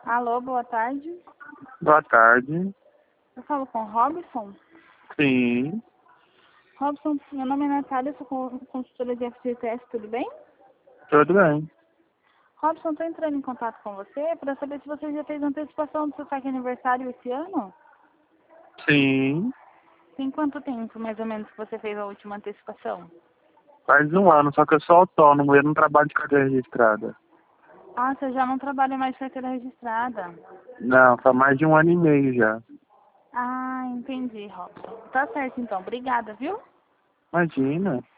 Alô, boa tarde. Boa tarde. Eu falo com o Robson. Sim, Robson, meu nome é Natália, sou consultora de FGTS, tudo bem? tudo bem. Robson, estou entrando em contato com você para saber se você já fez antecipação do seu saque aniversário esse ano. Sim, Tem quanto tempo, mais ou menos, que você fez a última antecipação? faz um ano, só que eu sou autônomo, eu não trabalho de carteira registrada. Ah, você já não trabalha mais de carteira registrada. Não, faz mais de um ano e meio já. Ah, entendi, Robson. Tá certo, então. Obrigada, viu? Imagina.